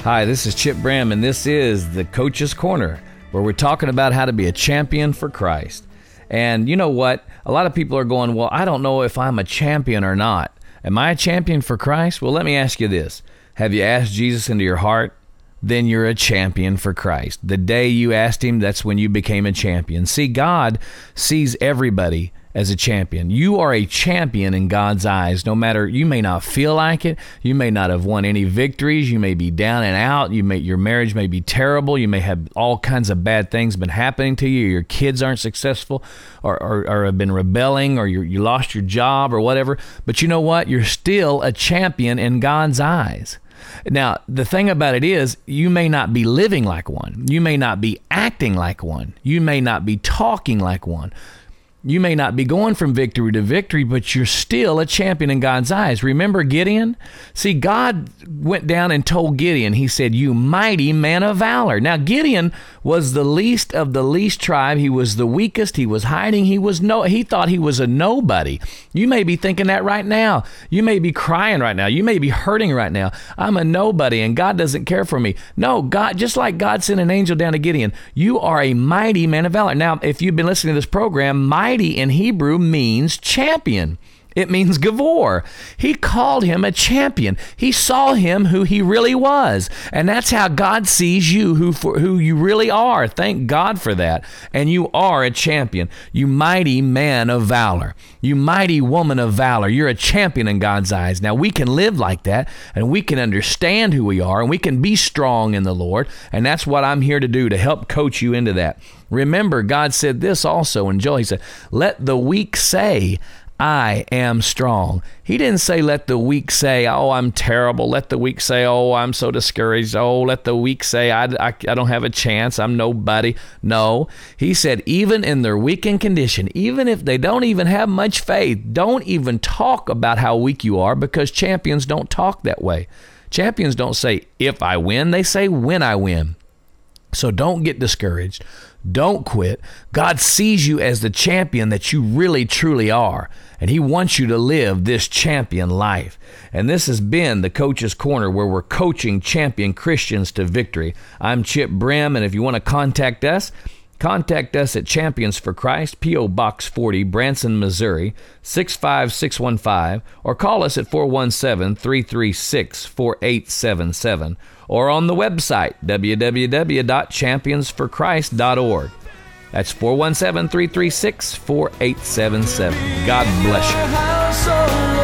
Hi, this is Chip Bram, and this is the Coach's Corner, where we're talking about how to be a champion for Christ. And you know what? A lot of people are going, well, I don't know if I'm a champion or not. Am I a champion for Christ? Well, let me ask you this. Have you asked Jesus into your heart? Then you're a champion for Christ. The day you asked him, that's when you became a champion. See, God sees everybody as a champion. You are a champion in God's eyes. No matter, you may not feel like it. You may not have won any victories. You may be down and out. Your marriage may be terrible. You may have all kinds of bad things been happening to you. Your kids aren't successful or have been rebelling, or you lost your job or whatever. But you know what? You're still a champion in God's eyes. Now, the thing about it is, you may not be living like one. You may not be acting like one. You may not be talking like one. You may not be going from victory to victory, but you're still a champion in God's eyes. Remember Gideon? See, God went down and told Gideon, he said, "You mighty man of valor." Now, Gideon was the least of the least tribe. He was the weakest. He was hiding. He thought he was a nobody. You may be thinking that right now. You may be crying right now. You may be hurting right now. I'm a nobody and God doesn't care for me. No, God, just like God sent an angel down to Gideon, you are a mighty man of valor. Now, if you've been listening to this program, mighty in Hebrew means champion. It means Gavor. He called him a champion. He saw him who he really was. And that's how God sees you, who you really are. Thank God for that. And you are a champion. You mighty man of valor. You mighty woman of valor. You're a champion in God's eyes. Now, we can live like that, and we can understand who we are, and we can be strong in the Lord. And that's what I'm here to do, to help coach you into that. Remember, God said this also in Joel. He said, "Let the weak say, I am strong." He didn't say, let the weak say, "Oh, I'm terrible." Let the weak say, "Oh, I'm so discouraged." Oh, let the weak say, I don't have a chance. I'm nobody. No, he said, even in their weakened condition, even if they don't even have much faith, don't even talk about how weak you are, because champions don't talk that way. Champions don't say, if I win. They say, when I win. So don't get discouraged. Don't quit. God sees you as the champion that you really, truly are. And he wants you to live this champion life. And this has been the Coach's Corner, where we're coaching champion Christians to victory. I'm Chip Bram, and if you want to contact us at Champions for Christ, P.O. Box 40, Branson, Missouri, 65615, or call us at 417-336-4877, or on the website, www.championsforchrist.org. That's 417-336-4877. God bless you.